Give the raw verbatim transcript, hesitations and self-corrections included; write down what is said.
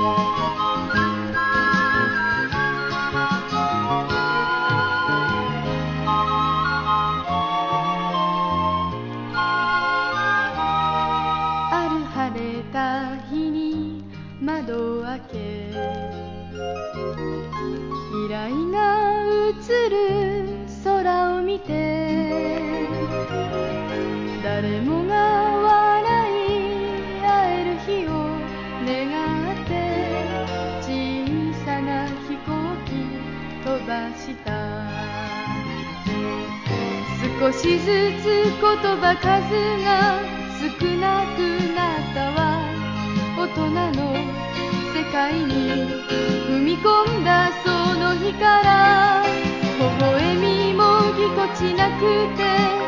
ある晴れた日に窓を開け、未来が映る空を見て、誰もが笑い合える日を願って、小さな飛行機飛ばした。少しずつ言葉数が少なくなったわ。大人の世界に踏み込んだその日から、微笑みもぎこちなくて